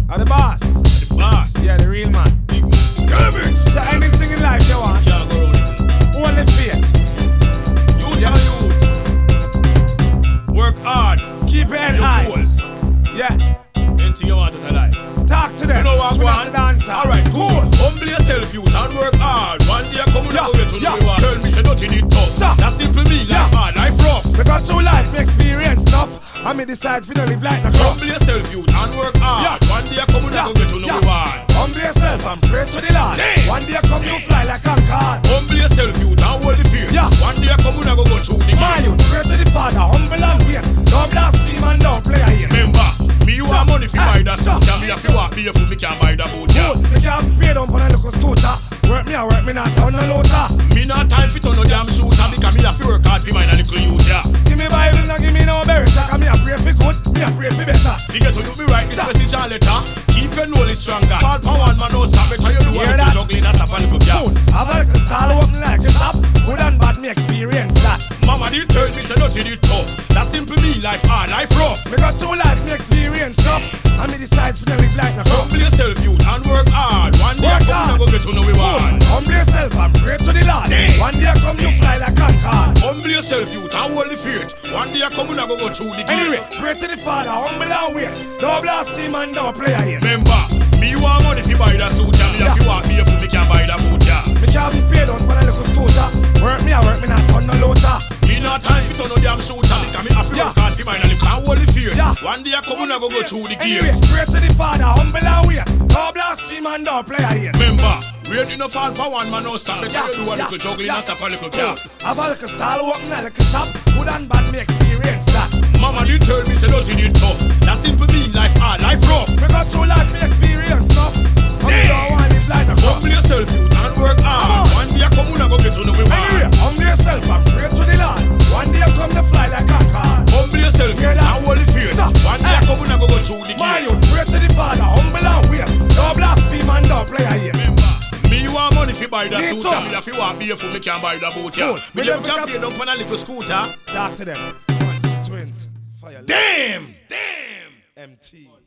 Are the boss? The boss. Yeah, the real man. Big man. Damn it! So anything in life you want, Can't go wrong with it. only faith. Youth and youth. Work hard. Keep your head Your high. goals. Yeah. Anything you want out of life. Talk to them. You know what We I not want? the dancer. Alright, cool. Humble yourself, youth, and work hard. One day I come and I go get to know you are. Tell me say nothing is tough. Sir. That simple me, life hard, life rough. Because through life me experience enough. I me decide to live like the crop. Humble yourself, youth, and work hard. One day I come and I go get to know you are. Humble yourself and pray to the Lord. Damn. One day come you fly like a god. Humble yourself, youth, and hold the fear. Yeah. One day I come and I go through the My gate. youth, pray to the Father, humble and wait. Don't blaspheme and don't play a game. Remember, me you want money fi buy that Sir. suit. And me have to walk barefoot, me can't buy that boot. Yeah. Me can't pay down on a little scooter. Work me not on a loader. Me not time fi turn no damn shooter because me have to work hard fi mine a little youth. Yeah. Give me Bible, now give me no berry. Cause me a pray for good, me a pray for better. Figure to you me write this message and letter. Keep your knowledge stronger. Call for one man, no stop it. How you do Hear a that? little juggling and stop a little gap. Good, have a little stall open like a shop. Good and bad, me experience that. Mama did tell me say nothing is tough. That simple me life hard, life rough. Me got through life, me experience stuff. And me decide to live like the crop. Humble yourself, youth, and work hard. One day I Work come and I hard. go get to know we want. Humble yourself and pray to the Lord. Damn. One day come you fly like a god. Humble yourself, youth, and hold the faith. One day I come and I go through the gate. Anyway, pray to the Father, humble and wait. Don't blaspheme and don't play a game. Remember, me want money fi buy that suit. And me have to walk barefoot, me can't buy that boot. Yeah. Me can't be paid on a little scooter. Work me, not on no loader. Me not time fi turn no damn shooter. Because me have to work hard fi mine a little and hold the fear. Yeah. One day I come and I go through the Anyway, gate. pray to the Father, humble and wait. Don't blaspheme and don't play a game. Remember, rain in no fall for one man no stop. Better Yeah, you do a yeah, little juggling yeah. and stop a little gap. Have a little stall open a little shop. Good and bad, me experience that. Mama did tell me say nothing is tough. That simple me life hard, life rough. Me got through life, me experience stuff. And me Damn. don't want live like the crop. Humble yourself, youth, and work hard. One day I come and I go get to know we Anyway, want. humble yourself and pray to the Lord. One day come to fly like a god. Humble yourself, Hear youth, that? and hold the fear. Sir. One day I come and I go through the My gate. youth, pray to the Father, humble and wait. Don't blaspheme and don't play a game. Remember, me want money fi buy that Me suit. too. And me have to walk barefoot, me can't buy that boot. Yeah. Cool. Me Me never never can pay down on a little scooter. Talk to them. Once, twins, fire. Damn! MT.